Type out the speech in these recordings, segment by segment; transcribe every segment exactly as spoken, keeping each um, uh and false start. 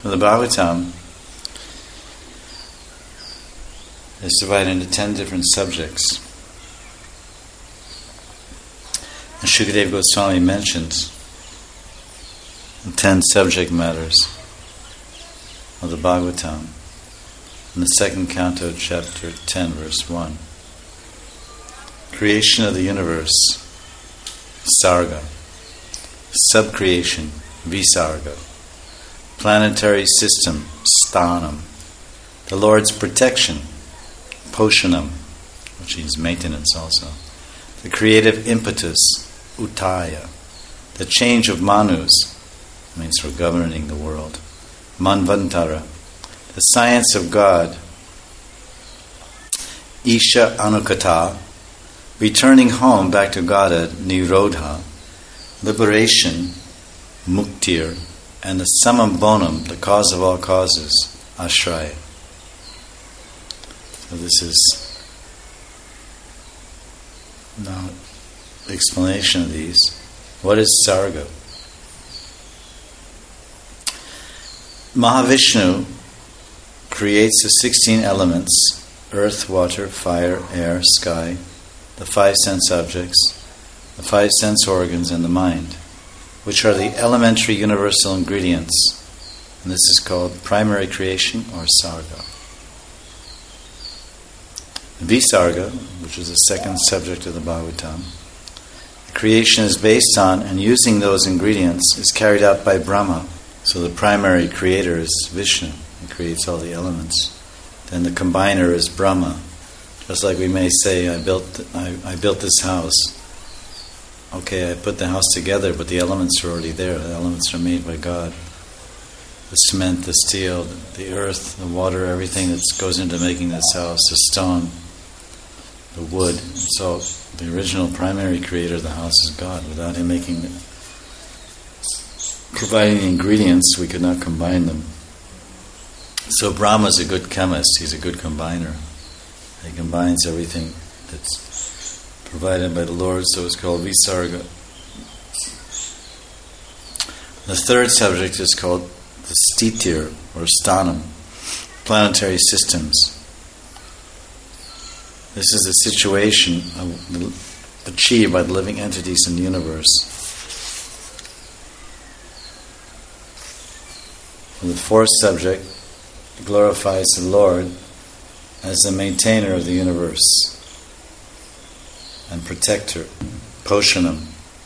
The Bhagavatam is divided into ten different subjects. And Shukadeva Goswami mentions the ten subject matters of the Bhagavatam in the second canto, chapter ten, verse one. Creation of the universe, Sarga. Subcreation, Visarga. Planetary system, Sthanam. The Lord's protection, Poshanam, which means maintenance also. The creative impetus, Uttaya. The change of Manus, means for governing the world, Manvantara. The science of God, Isha Anukata. Returning home back to Godhead, Nirodha. Liberation, Muktir. And the summum bonum, the cause of all causes, Ashraya. So this is now the explanation of these. What is Sarga? Mahavishnu creates the sixteen elements: earth, water, fire, air, sky, the five sense objects, the five sense organs, and the mind, which are the elementary universal ingredients. And this is called primary creation or Sarga. Visarga, which is the second subject of the Bhagavatam, the creation is based on and using those ingredients is carried out by Brahma. So the primary creator is Vishnu, he creates all the elements. Then the combiner is Brahma. Just like we may say, I built I, I built this house. Okay, I put the house together, but the elements are already there. The elements are made by God. The cement, the steel, the earth, the water, everything that goes into making this house, the stone, the wood. So the original primary creator of the house is God. Without Him making it, providing the ingredients, we could not combine them. So Brahma is a good chemist. He's a good combiner. He combines everything that's provided by the Lord, so it's called Visarga. The third subject is called the Stitir, or Sthanam, planetary systems. This is the situation of, achieved by the living entities in the universe. And the fourth subject glorifies the Lord as the maintainer of the universe and protector, Poshanam.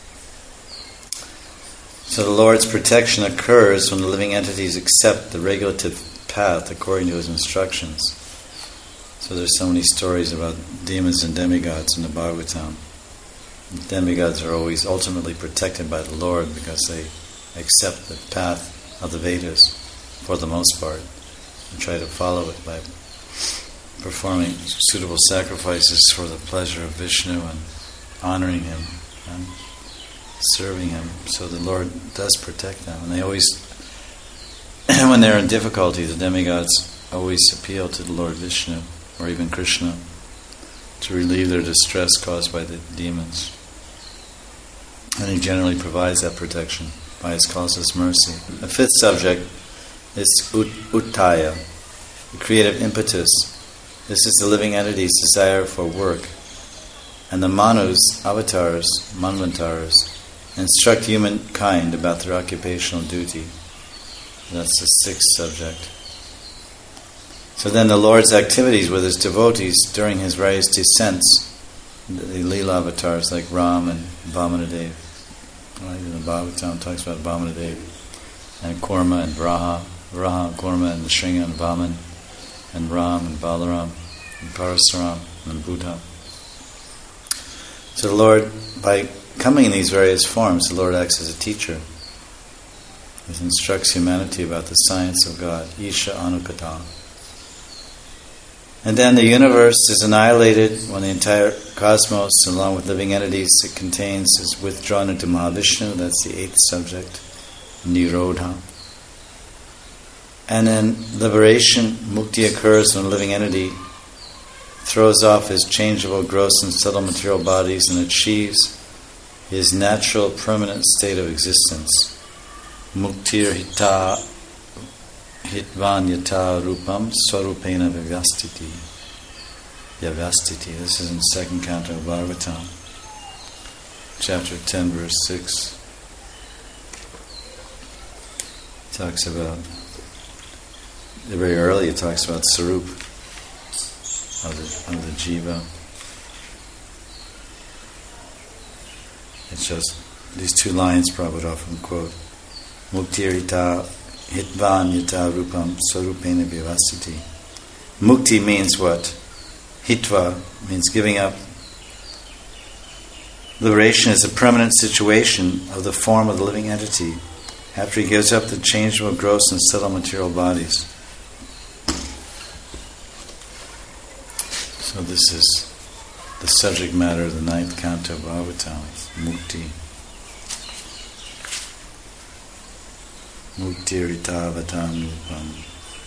So the Lord's protection occurs when the living entities accept the regulative path according to His instructions. So there's so many stories about demons and demigods in the Bhagavatam. The demigods are always ultimately protected by the Lord because they accept the path of the Vedas for the most part and try to follow it by performing suitable sacrifices for the pleasure of Vishnu and honoring Him and serving Him. So the Lord does protect them. And they always, when they're in difficulty, the demigods always appeal to the Lord Vishnu or even Krishna to relieve their distress caused by the demons. And He generally provides that protection by His causeless mercy. The fifth subject is ut- Uttaya, the creative impetus. This is the living entity's desire for work. And the Manus, avatars, manvantaras, instruct humankind about their occupational duty. That's the sixth subject. So then the Lord's activities with His devotees during His various descents, the Leela avatars like Ram and Vamanadev. Right? The Bhagavatam talks about Vamanadev and Kurma and Vraha, Vraha, Kurma and Nrsinga and Vaman, and Ram and Balaram and Parasuram and Buddha. So the Lord, by coming in these various forms, the Lord acts as a teacher. He instructs humanity about the science of God, Isha Anukata. And then the universe is annihilated when the entire cosmos, along with living entities it contains, is withdrawn into Mahavishnu. That's the eighth subject, Nirodha. And then liberation, mukti, occurs when a living entity throws off his changeable, gross and subtle material bodies and achieves his natural, permanent state of existence. Muktir hita hitvan yata rupam swarupena vyavastiti. Vyavastiti. This is in second canto of Bhagavatam, chapter ten, verse six. It talks about, very early it talks about Sarup of the, of the Jiva. It's just these two lines Prabhupada often quote. Muktirita hitvan yata rupam swarupena vyavastiti. Mukti means what? Hitva means giving up. Liberation is a permanent situation of the form of the living entity after he gives up the changeable, gross and subtle material bodies. So this is the subject matter of the ninth canto of Bhagavatam, Mukti. Mukti rita vatam rupam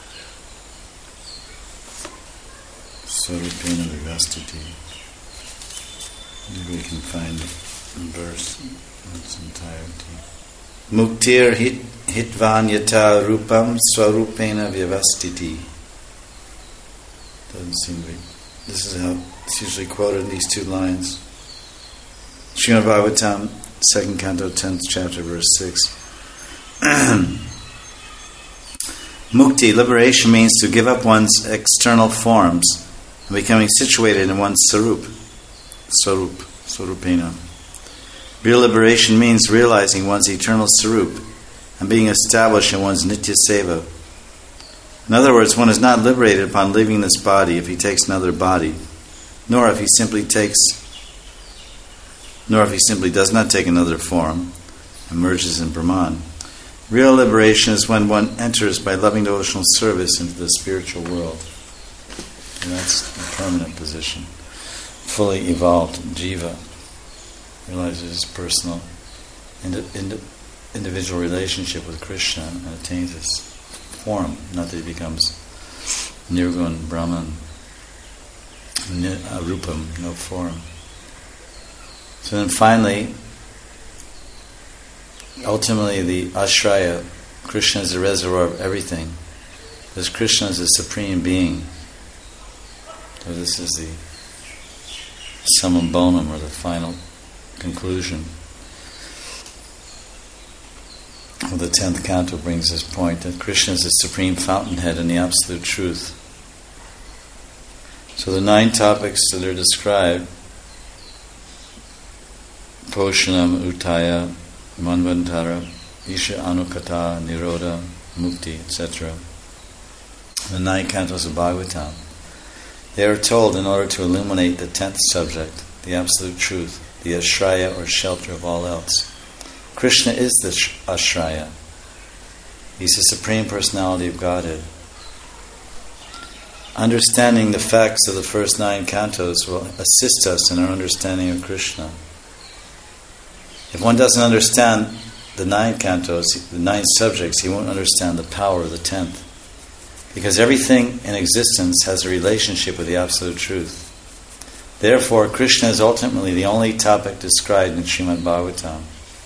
Swarupena vyavastiti. Maybe we can find the verse in its entirety. Muktir hit, hitvan yata rupam swarupena vyavastiti. Doesn't seem to be. This is how it's usually quoted in these two lines. Srimad Bhagavatam, second canto, tenth chapter, verse six. Mukti, liberation, means to give up one's external forms and becoming situated in one's sarup, sarup, sarupena. Real liberation means realizing one's eternal sarup and being established in one's nitya seva. In other words, one is not liberated upon leaving this body if he takes another body, nor if he simply takes, nor if he simply does not take another form and merges in Brahman. Real liberation is when one enters by loving devotional service into the spiritual world. And that's a permanent position. Fully evolved jiva realizes his personal indi- indi- individual relationship with Krishna and attains his form, not that he becomes nirgun, Brahman, ni- uh, rupam, no form. So then finally, ultimately the ashraya, Krishna is the reservoir of everything, because Krishna is the supreme being. So this is the summum bonum, or the final conclusion. Well, the tenth canto brings this point that Krishna is the supreme fountainhead and the absolute truth. So the nine topics that are described, Poshanam, Utaya, Manvantara, Isha Anukata, Nirodha, Mukti, et cetera. The nine cantos of Bhagavatam. They are told in order to illuminate the tenth subject, the absolute truth, the ashraya or shelter of all else. Krishna is the ashraya. He's the Supreme Personality of Godhead. Understanding the facts of the first nine cantos will assist us in our understanding of Krishna. If one doesn't understand the nine cantos, the nine subjects, he won't understand the power of the tenth. Because everything in existence has a relationship with the Absolute Truth. Therefore, Krishna is ultimately the only topic described in Srimad Bhagavatam.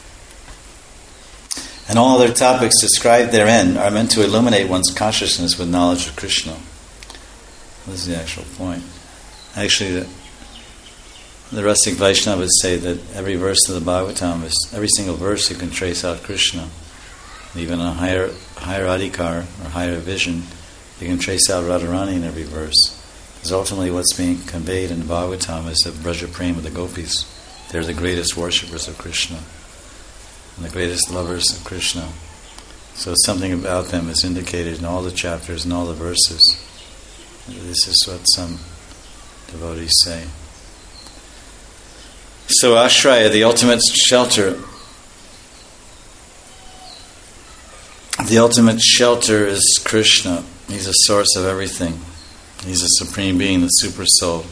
And all other topics described therein are meant to illuminate one's consciousness with knowledge of Krishna. This is the actual point. Actually, the, the rustic Vaishnavas say that every verse of the Bhagavatam is, every single verse you can trace out Krishna. Even a higher, higher adhikar, or higher vision, you can trace out Radharani in every verse. Because ultimately what's being conveyed in Bhagavatam is the Braja Prema of the gopis. They're the greatest worshippers of Krishna and the greatest lovers of Krishna. So something about them is indicated in all the chapters and all the verses. This is what some devotees say. So ashraya, the ultimate shelter, the ultimate shelter is Krishna. He's the source of everything. He's the Supreme Being, the Super Soul.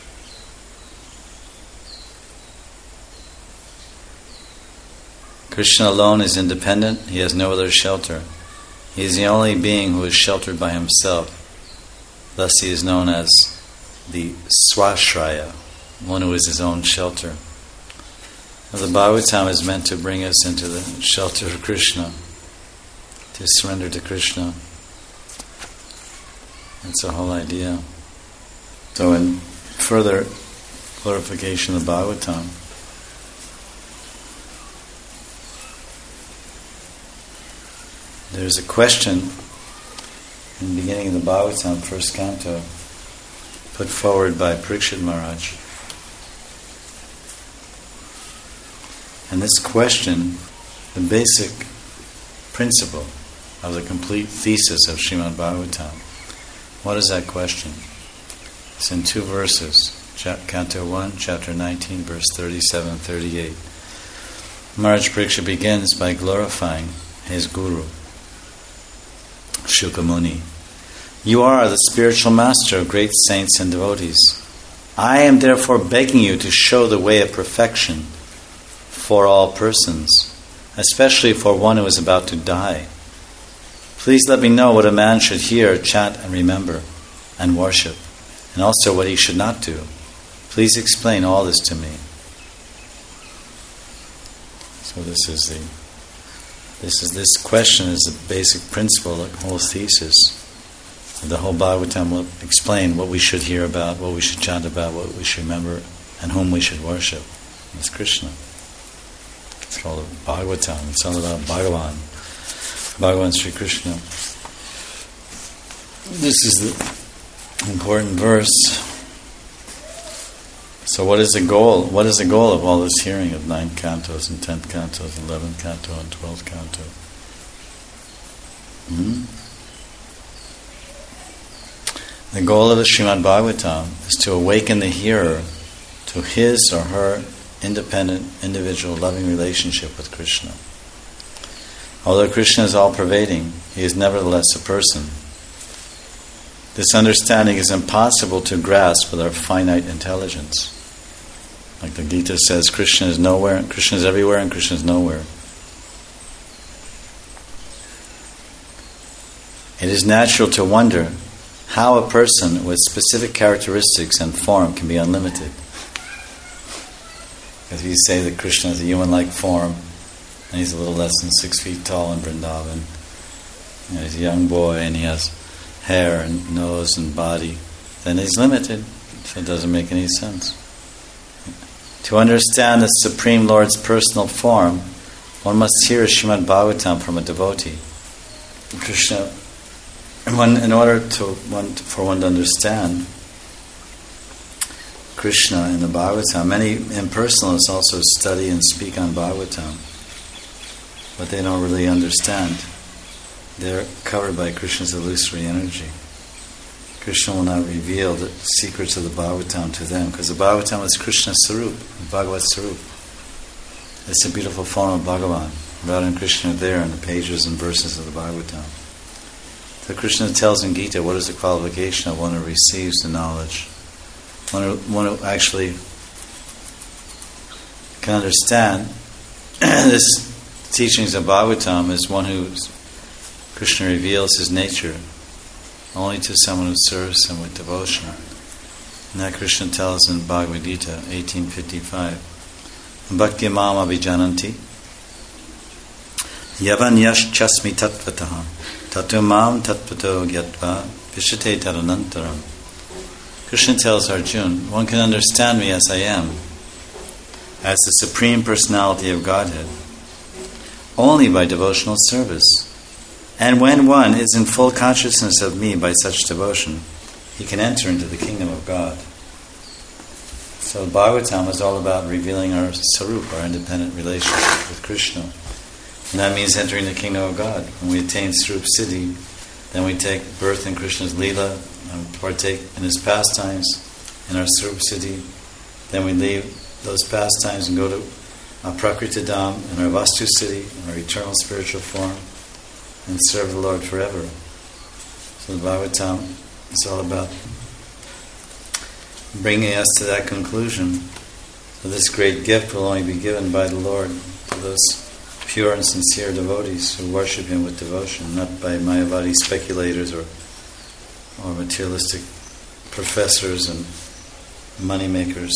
Krishna alone is independent. He has no other shelter. He is the only being who is sheltered by himself. Thus he is known as the Swashraya, one who is his own shelter. Now, the Bhagavatam is meant to bring us into the shelter of Krishna, to surrender to Krishna. That's the whole idea. So in further glorification of the Bhagavatam, there's a question in the beginning of the Bhagavatam, first canto, put forward by Parikshit Maharaj. And this question, the basic principle of the complete thesis of Srimad Bhagavatam, what is that question? It's in two verses, Canto one, Chapter nineteen, verse thirty-seven thirty-eight. Maharaj Parikshit begins by glorifying his Guru, Shuka Muni. You are the spiritual master of great saints and devotees. I am therefore begging you to show the way of perfection for all persons, especially for one who is about to die. Please let me know what a man should hear, chant, and remember, and worship, and also what he should not do. Please explain all this to me. So this is the this is this question is the basic principle, the whole thesis. The whole Bhagavatam will explain what we should hear about, what we should chant about, what we should remember, and whom we should worship. It's Krishna. It's called the Bhagavatam. It's all about Bhagavan. Bhagavan Sri Krishna. This is the important verse. So what is the goal? What is the goal of all this hearing of nine cantos and tenth cantos, eleventh canto and twelfth canto? Hmm? The goal of the Srimad Bhagavatam is to awaken the hearer to his or her independent, individual, loving relationship with Krishna. Although Krishna is all-pervading, he is nevertheless a person. This understanding is impossible to grasp with our finite intelligence. Like the Gita says, Krishna is nowhere, Krishna is everywhere, and Krishna is nowhere. It is natural to wonder how a person with specific characteristics and form can be unlimited. Because we say that Krishna has a human-like form, and he's a little less than six feet tall in Vrindavan. You know, he's a young boy, and he has hair and nose and body. Then he's limited, so it doesn't make any sense. To understand the Supreme Lord's personal form, one must hear Srimad Bhagavatam from a devotee. Krishna, one, in order to one, for one to understand Krishna in the Bhagavatam, many impersonalists also study and speak on Bhagavatam, but they don't really understand. They're covered by Krishna's illusory energy. Krishna will not reveal the secrets of the Bhagavatam to them, because the Bhagavatam is Krishna's Sarup, Bhagavad Sarup. It's a beautiful form of Bhagavan. Radha and Krishna are there in the pages and verses of the Bhagavatam. So Krishna tells in Gita what is the qualification of one who receives the knowledge. One who, one who actually can understand this teachings of Bhagavatam is one who Krishna reveals his nature only to someone who serves him with devotion. And that Krishna tells in Bhagavad Gita eighteen fifty-five. Bhakti mam abhijananti yavan yash chasmi tatvataha tatu mam tatvato gyatva vishate taranantaram. Krishna tells Arjuna, one can understand me as I am, as the Supreme Personality of Godhead, only by devotional service. And when one is in full consciousness of me by such devotion, he can enter into the kingdom of God. So Bhagavatam is all about revealing our Sarup, our independent relationship with Krishna. And that means entering the kingdom of God. When we attain Sarup Siddhi, then we take birth in Krishna's Leela, and partake in his pastimes, in our Sarup Siddhi. Then we leave those pastimes and go to our Prakriti Dham, in our Vastu Siddhi, in our eternal spiritual form, and serve the Lord forever. So the Bhagavatam is all about bringing us to that conclusion. So this great gift will only be given by the Lord to those pure and sincere devotees who worship Him with devotion, not by Mayavadi speculators or or materialistic professors and money makers.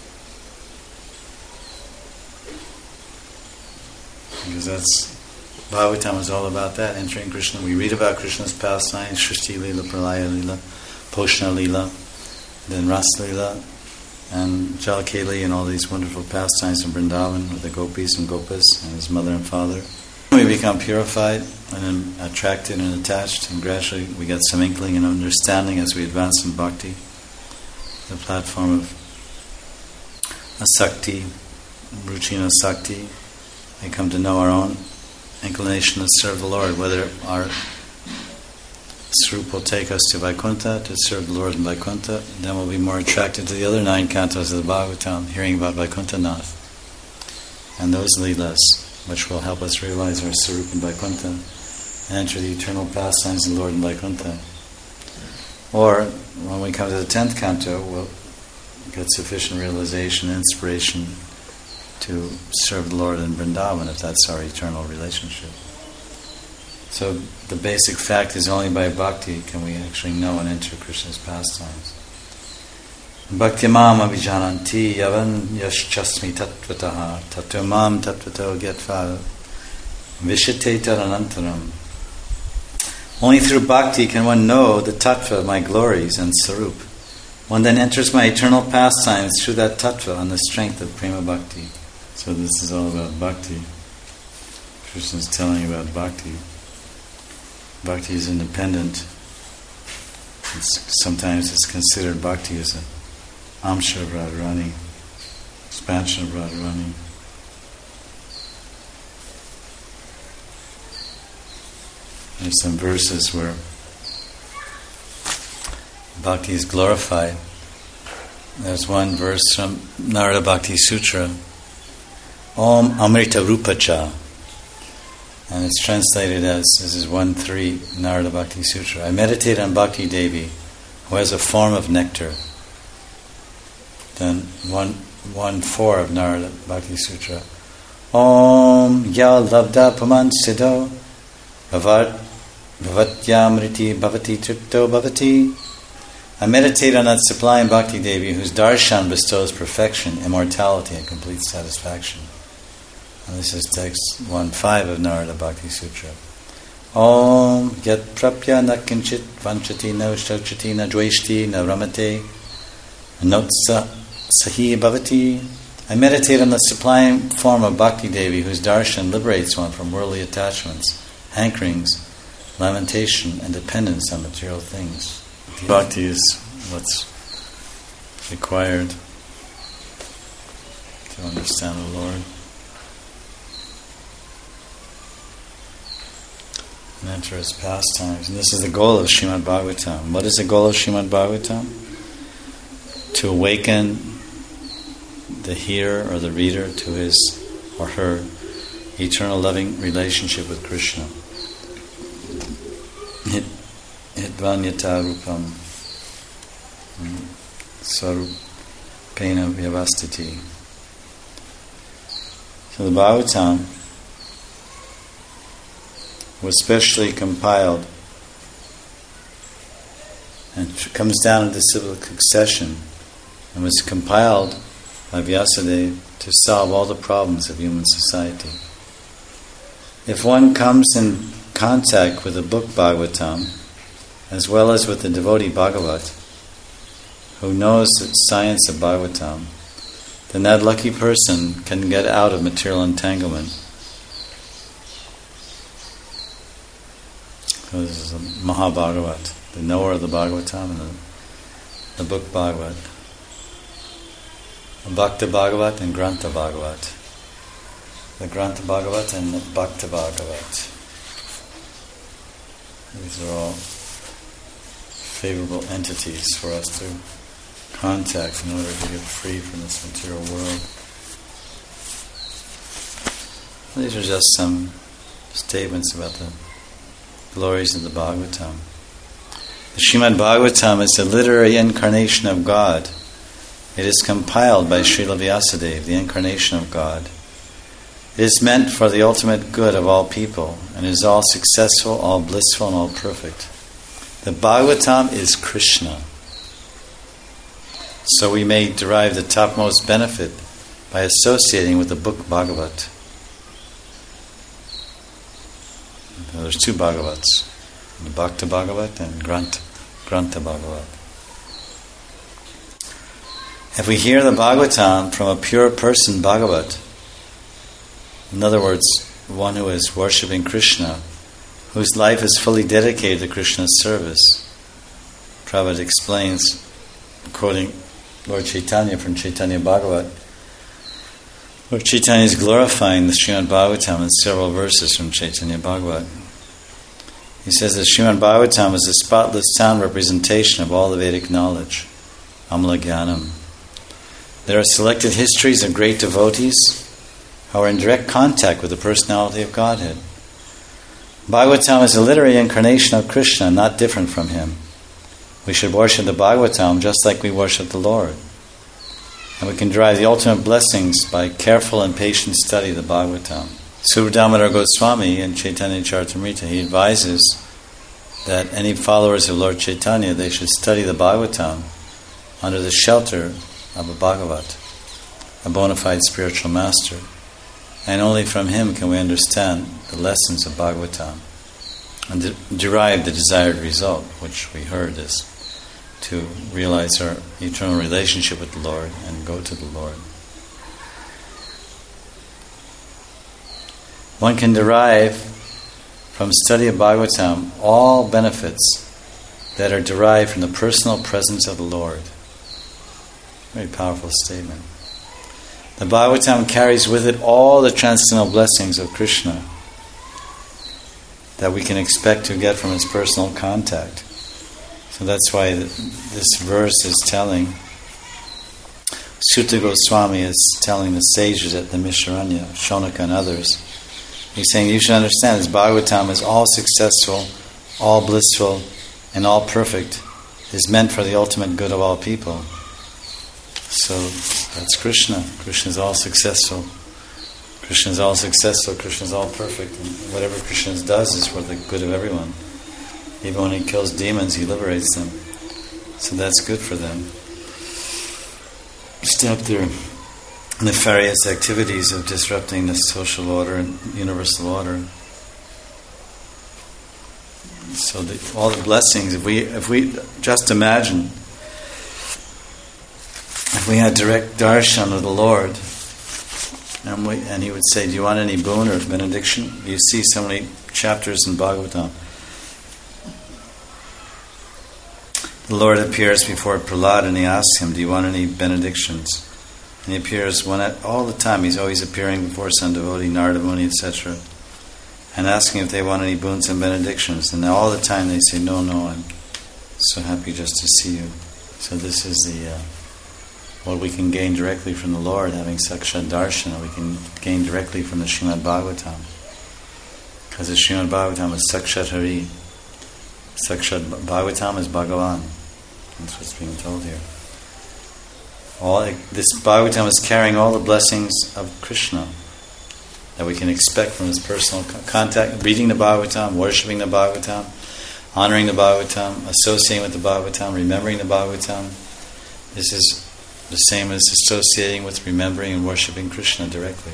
Because that's Bhagavatam is all about that, entering Krishna. We read about Krishna's pastimes, Srishti Lila, Pralaya Lila, Poshna Lila, then Rasa Lila, and Jalakeli, and all these wonderful pastimes in Vrindavan with the gopis and gopas and his mother and father. We become purified and then attracted and attached, and gradually we get some inkling and understanding as we advance in bhakti, the platform of asakti, ruchi and asakti. We come to know our own inclination to serve the Lord, whether our Swarup will take us to Vaikuntha, to serve the Lord in Vaikuntha, then we'll be more attracted to the other nine cantos of the Bhagavatam, hearing about Vaikuntha Nath. And those leelas, which will help us realize our Swarup in Vaikuntha, and enter the eternal pastimes of the Lord in Vaikuntha. Or, when we come to the tenth canto, we'll get sufficient realization, inspiration to serve the Lord in Vrindavan, if that's our eternal relationship. So the basic fact is only by bhakti can we actually know and enter Krishna's pastimes. Bhakti mam abhijananti yavan yaschasmi tattvataha tattva mam tattvato gyatva vishate taranantaram. Only through bhakti can one know the tattva of my glories and sarup. One then enters my eternal pastimes through that tattva on the strength of prema bhakti. So this is all about bhakti. Krishna is telling about bhakti. Bhakti is independent. It's, sometimes it's considered bhakti as an amsha of Radharani, expansion of Radharani. There's some verses where bhakti is glorified. There's one verse from Narada Bhakti Sutra, Om Amrita Rupacha. And it's translated as, this is one three, Narada Bhakti Sutra. I meditate on Bhakti Devi, who has a form of nectar. Then one one four of Narada Bhakti Sutra. Om Ya Labda Paman Siddho Bhavat Bhavatyamriti Bhavati Tripto Bhavati. I meditate on that sublime Bhakti Devi whose darshan bestows perfection, immortality, and complete satisfaction. And this is text one five of Narada Bhakti Sutra. Om Yat Prapya Na Kinchit Vanchati Na Shachati Na Dveshti Na Ramate Notsa Sahi Bhavati. I meditate on the sublime form of Bhakti Devi whose darshan liberates one from worldly attachments, hankerings, lamentation, and dependence on material things. Bhakti is what's required to understand the Lord and enter His pastimes. And this is the goal of Srimad Bhagavatam. What is the goal of Srimad Bhagavatam? To awaken the hearer or the reader to his or her eternal loving relationship with Krishna. Hitvanyata rupam sarupena vyavastiti. So the Bhagavatam was specially compiled and comes down into cyclic succession and was compiled by Vyasadeva to solve all the problems of human society. If one comes in contact with the book Bhagavatam, as well as with the devotee Bhagavat, who knows the science of Bhagavatam, then that lucky person can get out of material entanglement. So this is the Mahabhagavat, the knower of the Bhagavatam, and the, the book Bhagavat. The Bhakta Bhagavat and Grantha Bhagavat. The Grantha Bhagavat and the Bhakta Bhagavat. These are all favorable entities for us to contact in order to get free from this material world. These are just some statements about the glories of the Bhagavatam. The Srimad Bhagavatam is the literary incarnation of God. It is compiled by Srila Vyasadeva, the incarnation of God. It is meant for the ultimate good of all people, and is all successful, all blissful, and all perfect. The Bhagavatam is Krishna. So we may derive the topmost benefit by associating with the book Bhagavat. There's two Bhagavats, the Bhakta Bhagavat and Grantha, Grantha Bhagavat. If we hear the Bhagavatam from a pure person, Bhagavat, in other words, one who is worshipping Krishna, whose life is fully dedicated to Krishna's service, Prabhupada explains, quoting Lord Chaitanya from Chaitanya Bhagavat, Lord Chaitanya is glorifying the Srimad Bhagavatam in several verses from Chaitanya Bhagavat. He says that Srimad Bhagavatam is a spotless sound representation of all the Vedic knowledge, Amala Jnanam. There are selected histories of great devotees who are in direct contact with the personality of Godhead. Bhagavatam is a literary incarnation of Krishna, not different from him. We should worship the Bhagavatam just like we worship the Lord. And we can derive the ultimate blessings by careful and patient study of the Bhagavatam. Sri Damodar Goswami in Chaitanya Charitamrita, he advises that any followers of Lord Chaitanya, they should study the Bhagavatam under the shelter of a Bhagavat, a bona fide spiritual master. And only from him can we understand the lessons of Bhagavatam and de- derive the desired result, which we heard is to realize our eternal relationship with the Lord and go to the Lord. One can derive from study of Bhagavatam all benefits that are derived from the personal presence of the Lord. Very powerful statement. The Bhagavatam carries with it all the transcendental blessings of Krishna that we can expect to get from his personal contact. So that's why this verse is telling, Sutta Goswami is telling the sages at the Misharanya, Shonaka and others, he's saying you should understand this Bhagavatam is all successful, all blissful, and all perfect, is meant for the ultimate good of all people. So that's Krishna. Krishna is all successful. Krishna is all successful. Krishna is all perfect. And whatever Krishna does is for the good of everyone. Even when he kills demons, he liberates them. So that's good for them. Stop their nefarious activities of disrupting the social order and universal order. So the, all the blessings, if we if we just imagine, if we had direct darshan of the Lord, and, we, and he would say, do you want any boon or benediction? You see so many chapters in Bhagavatam. The Lord appears before Prahlad and he asks him, do you want any benedictions? And he appears one at, all the time. He's always appearing before some devotee, Narada Muni, et cetera, and asking if they want any boons and benedictions. And all the time they say, no, no, I'm so happy just to see you. So this is the uh, what we can gain directly from the Lord, having Sakshat Darshana. We can gain directly from the Srimad Bhagavatam. Because the Srimad Bhagavatam is Sakshat Hari. Sakshat Bhagavatam is Bhagavan. That's what's being told here. All this Bhagavatam is carrying all the blessings of Krishna that we can expect from his personal contact, reading the Bhagavatam, worshipping the Bhagavatam, honoring the Bhagavatam, associating with the Bhagavatam, remembering the Bhagavatam. This is the same as associating with, remembering, and worshipping Krishna directly.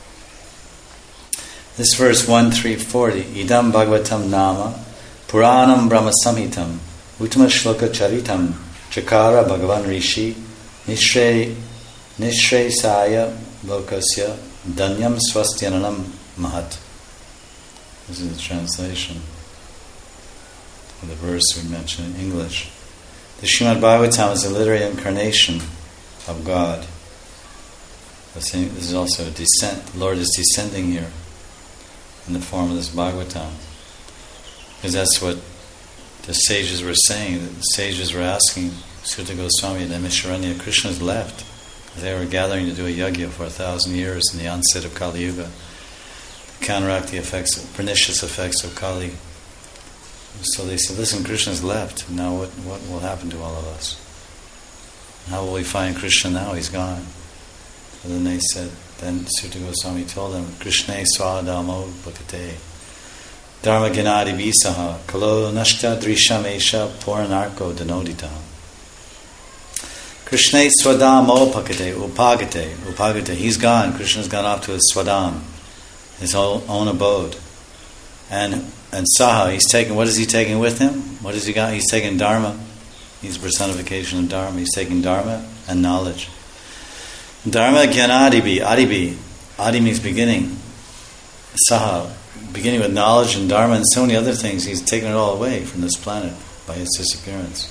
This verse one three forty, Idam Bhagavatam Nama Puranam Brahma Samhitam Uttama Shloka Charitam Chakara Bhagavan Rishi Nishre Nishre Saya Lokasya Danyam Swastyananam Mahat. This is the translation of the verse we mentioned in English. The Srimad Bhagavatam is a literary incarnation of God. This is also a descent. The Lord is descending here in the form of this Bhagavatam. Because that's what the sages were saying. The sages were asking Sutta Goswami and Misharanya, Krishna's left. They were gathering to do a yajna for a thousand years in the onset of Kali Yuga, to counteract the effects, pernicious effects of Kali. So they said, listen, Krishna's left. Now what, what will happen to all of us? How will we find Krishna now? He's gone. So then they said, then Sutta Goswami told them, Krishna swadamo bhakate dharma ganadi visaha kalo nashta drisham esha puranarko danodita. Krishna swadamo bhakate upagate upagate. He's gone. Krishna's gone off to his swadam, his own, own abode. And and saha, he's taking, what is he taking with him? What has he got? He's taking dharma. He's personification of dharma. He's taking dharma and knowledge. Dharma Jnana Adibi. Adibi. Adi means beginning. Saha. Beginning with knowledge and Dharma and so many other things. He's taken it all away from this planet by his disappearance.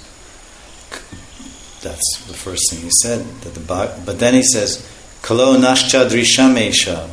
That's the first thing he said. That the But then he says, Kalo Nashcha Drishamesha.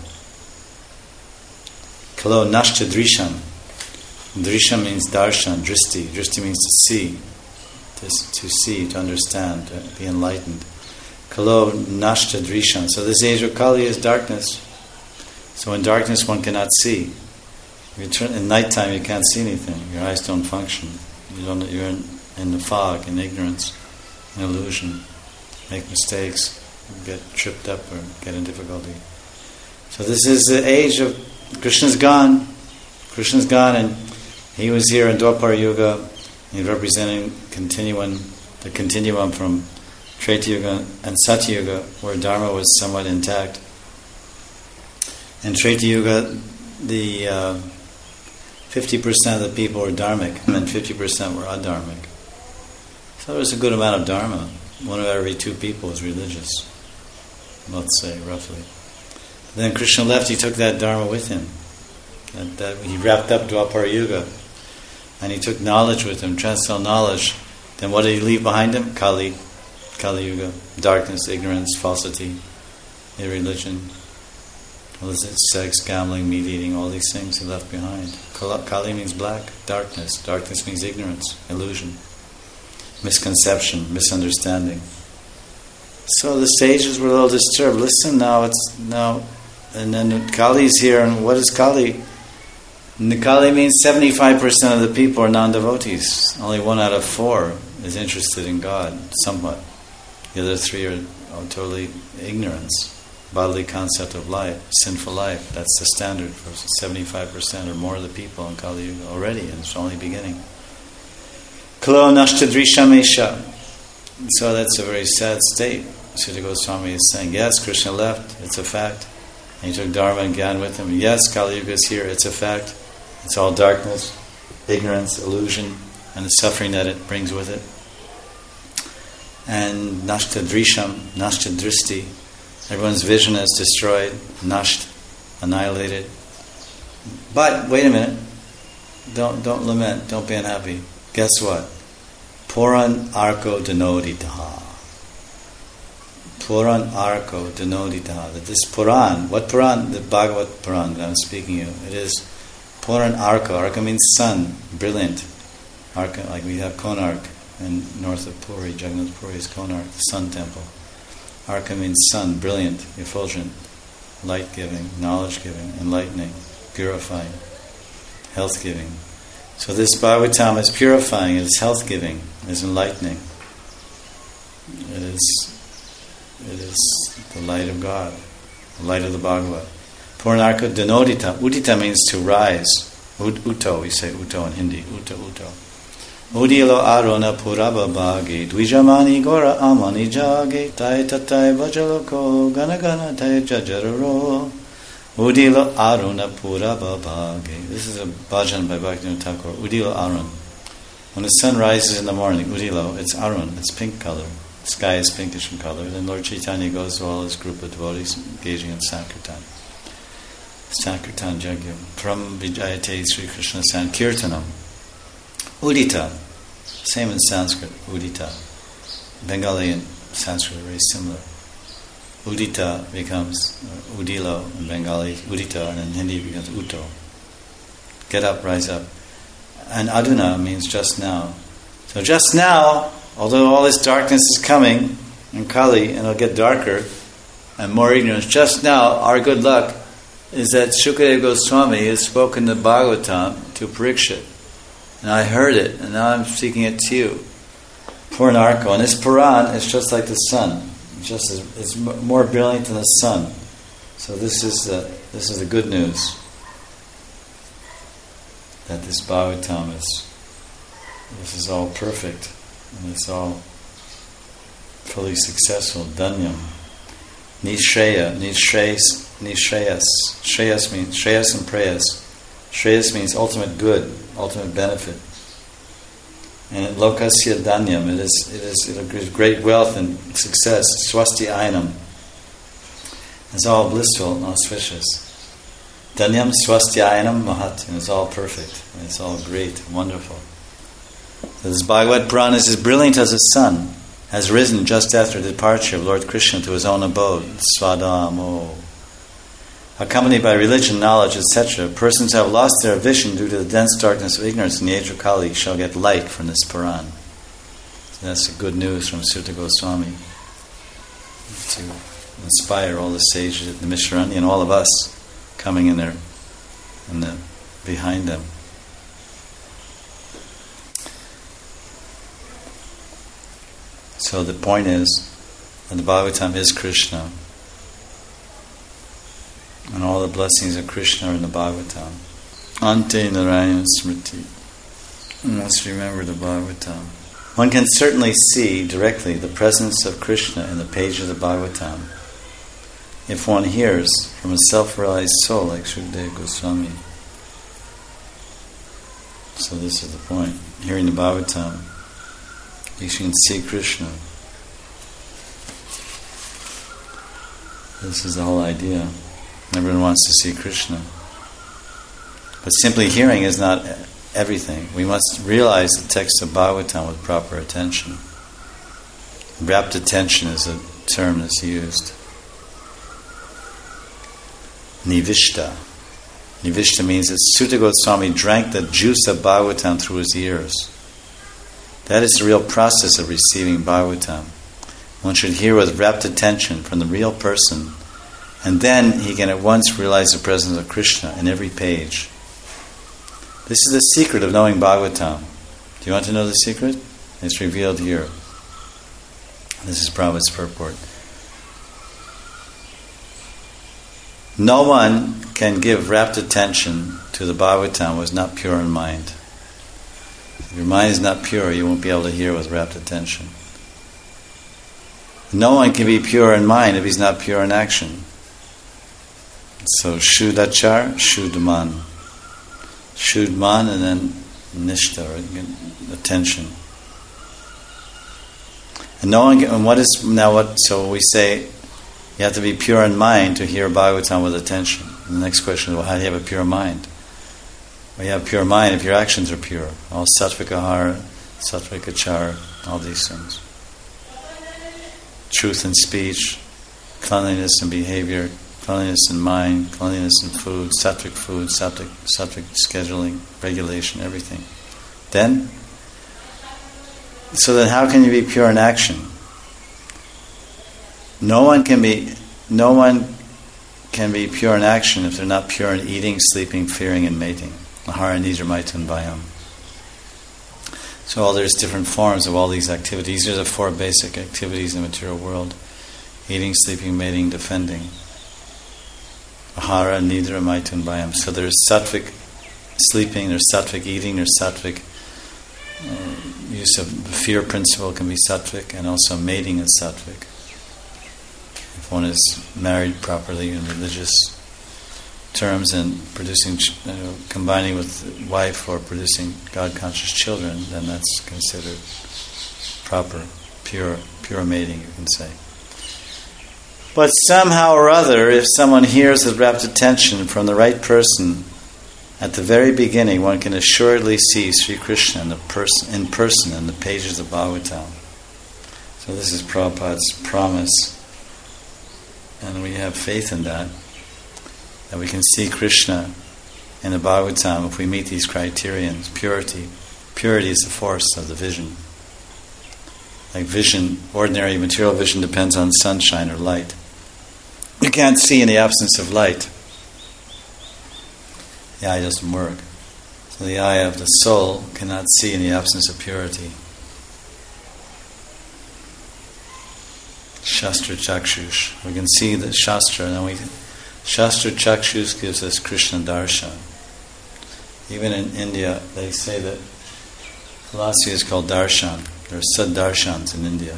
Kalo Nashcha Drisham. Drisham means darshan, dristi. Dristi means to see. To, to see, to understand, to be enlightened. Kalo Nashcha Drisham. So this age of Kali is darkness. So in darkness one cannot see. If you turn, in nighttime you can't see anything. Your eyes don't function. You don't. You're in, in the fog, in ignorance, in illusion. Make mistakes, get tripped up, or get in difficulty. So this is the age of Krishna's gone. Krishna's gone, and he was here in Dwapara Yuga. He's representing continuum, the continuum from Treta Yuga and Satya Yuga, where Dharma was somewhat intact. In Treta Yuga, the uh, fifty percent of the people were dharmic, and fifty percent were adharmic. So there was a good amount of Dharma. One of every two people was religious, let's say, roughly. Then Krishna left, he took that Dharma with him. And that, he wrapped up Dwapara Yuga. And he took knowledge with him, transcendental knowledge. Then what did he leave behind him? Kali, Kali Yuga, darkness, ignorance, falsity, irreligion. Well, sex, gambling, meat eating, all these things he left behind. Kali means black, darkness. Darkness means ignorance, illusion, misconception, misunderstanding. So the sages were a little disturbed. Listen now, it's now, and then Kali's here, and what is Kali? And Kali means seventy-five percent of the people are non-devotees. Only one out of four is interested in God, somewhat. The other three are, are totally ignorance. Bodily concept of life, sinful life. That's the standard for seventy-five percent or more of the people in Kali Yuga already, and it's only beginning. Kalo Nashtadrishamesha. So that's a very sad state. Sutta Goswami is saying, yes, Krishna left, it's a fact. And he took Dharma and Gyan with him. Yes, Kali Yuga is here, it's a fact. It's all darkness, ignorance, illusion, and the suffering that it brings with it. And Nashtadrisham, Nashtadristi. Everyone's vision is destroyed, nasht, annihilated. But wait a minute, don't don't lament, don't be unhappy. Guess what? Puran arko denoditaha. Puran arko denoditaha. That this Puran, what Puran? The Bhagavad Puran that I'm speaking of. It is Puran arko. Arko means sun, brilliant. Arko, like we have Konark in north of Puri. Jagannath Puri is Konark, the sun temple. Arka means sun, brilliant, effulgent, light-giving, knowledge-giving, enlightening, purifying, health-giving. So this Bhagavatam is purifying, it is health-giving, it is enlightening. It is, it is the light of God, the light of the Bhagavad. Puranarka denodita. Udita means to rise. Ud, uto, we say uto in Hindi. Uto, uto. Udilo arona puraba bhagi dvijamani gora amani jage tai tatai vajaloko gana gana tai jajararo Udilo aruna puraba bhagi. This is a bhajan by Bhaktivinoda Thakur. Udilo arun. When the sun rises in the morning, Udilo, it's arun, it's pink color. The sky is pinkish in color. Then Lord Chaitanya goes to all his group of devotees engaging in Sankirtan. Sankirtan Jagya. From Vijayate Sri Krishna Sankirtanam. Udita, same in Sanskrit, Udita. Bengali and Sanskrit are very similar. Udita becomes uh, Udilo in Bengali, Udita, and in Hindi becomes Uto. Get up, rise up. And Aduna means just now. So just now, although all this darkness is coming in Kali, and it'll get darker and more ignorance, just now, our good luck is that Shukadeva Goswami has spoken the Bhagavatam to Parikshit. And I heard it, and now I'm speaking it to you. Puranarko, and this Puran is just like the sun. It's just as, it's more brilliant than the sun. So this is the this is the good news. That this Bhagavatam is this is all perfect, and it's all fully successful. Dhanyam, Nishreya, Nishreys, Nishreyas. Shreyas means Shreyas and Preyas. Shreyas means ultimate good, ultimate benefit. And lokasya danyam, it is it is it is great wealth and success. Swasti ainam. It's all blissful and auspicious. Danyam swasti ainam mahat, and it's all perfect, and it's all great and wonderful. So this Bhagavad Purana is as brilliant as the sun, has risen just after the departure of Lord Krishna to his own abode, Swadamo. Accompanied by religion, knowledge, et cetera, persons who have lost their vision due to the dense darkness of ignorance in the age of Kali shall get light from this Puran. So that's the good news from Sutta Goswami to inspire all the sages at the Mishrani and all of us coming in there and the, behind them. So the point is that the Bhagavatam is Krishna. And all the blessings of Krishna are in the Bhagavatam. Ante Narayana Smriti. You must remember the Bhagavatam. One can certainly see directly the presence of Krishna in the pages of the Bhagavatam if one hears from a self-realized soul like Sukadeva Goswami. So this is the point. Hearing the Bhagavatam, you can see Krishna. This is the whole idea. Everyone wants to see Krishna. But simply hearing is not everything. We must realize the text of Bhagavatam with proper attention. Rapt attention is a term that's used. Nivishta. Nivishta means that Sutta Goswami drank the juice of Bhagavatam through his ears. That is the real process of receiving Bhagavatam. One should hear with rapt attention from the real person, and then he can at once realize the presence of Krishna in every page. This is the secret of knowing Bhagavatam. Do you want to know the secret? It's revealed here. This is Prabhupada's purport. No one can give rapt attention to the Bhagavatam who is not pure in mind. If your mind is not pure, you won't be able to hear with rapt attention. No one can be pure in mind if he's not pure in action. So Shudachar, Shudman. Shudman and then Nishta, or attention. And no one can, and what is, now what, so we say you have to be pure in mind to hear Bhagavatam with attention. And the next question is, well, how do you have a pure mind? Well, you have a pure mind if your actions are pure. All sattvic ahara, sattvic achara, all these things. Truth in speech, cleanliness in behavior, cleanliness in mind, cleanliness in food, sattvic food, sattvic, sattvic scheduling, regulation, everything. Then, so then how can you be pure in action? No one can be, no one can be pure in action if they're not pure in eating, sleeping, fearing, and mating. Ahara, nidra, maitun, bhayam. So all there's different forms of all these activities. These are the four basic activities in the material world: eating, sleeping, mating, defending. Ahara, nidra, maitun, bhayam. So there's sattvic sleeping, there's sattvic eating, there's sattvic uh, use of the fear principle can be sattvic, and also mating is sattvic. If one is married properly in religious terms and producing, you know, combining with wife or producing God-conscious children, then that's considered proper, pure, pure mating, you can say. But somehow or other, if someone hears with rapt attention from the right person, at the very beginning, one can assuredly see Sri Krishna in, the pers- in person in the pages of Bhagavatam. So this is Prabhupada's promise, and we have faith in that, that we can see Krishna in the Bhagavatam if we meet these criterions. Purity. Purity is the force of the vision. Like vision, ordinary material vision depends on sunshine or light. You can't see in the absence of light. The eye doesn't work. So the eye of the soul cannot see in the absence of purity. Shastra Chakshush. We can see the Shastra, and then we Shastra Chakshush gives us Krishna Darshan. Even in India, they say that philosophy is called Darshan. There are Sad Darshans in India.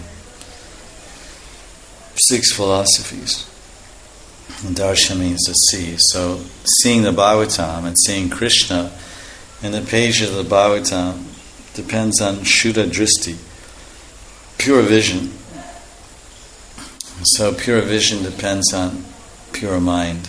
Six philosophies. And Darshan means to see. So, seeing the Bhagavatam and seeing Krishna in the pages of the Bhagavatam depends on Shuddha Dristi, pure vision. So pure vision depends on pure mind.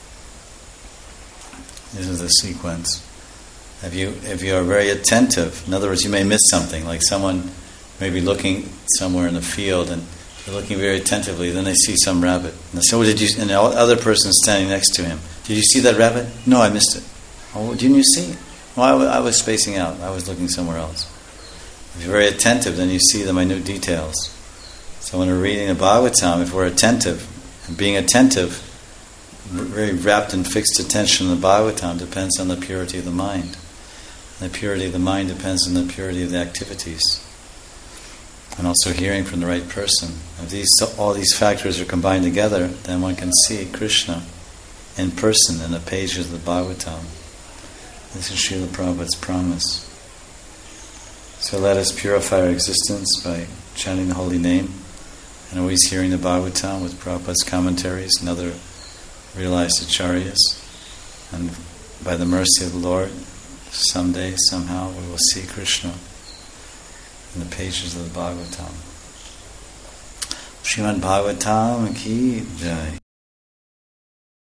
This is the sequence. If you if you are very attentive, in other words, you may miss something, like someone may be looking somewhere in the field and they're looking very attentively, then they see some rabbit. And they say, oh, did you, and the other person standing next to him, did you see that rabbit? No, I missed it. Oh, didn't you see it? Well, I, w- I was spacing out. I was looking somewhere else. If you're very attentive, then you see the minute details. So when we're reading the Bhagavatam, if we're attentive, and being attentive, very rapt and fixed attention in the Bhagavatam depends on the purity of the mind. And the purity of the mind depends on the purity of the activities. And also hearing from the right person. If these all these factors are combined together, then one can see Krishna in person in the pages of the Bhagavatam. This is Srila Prabhupada's promise. So let us purify our existence by chanting the holy name and always hearing the Bhagavatam with Prabhupada's commentaries and other realized acharyas. And by the mercy of the Lord, someday, somehow, we will see Krishna in the pages of the Bhagavatam. Srimad Bhagavatam ki jai.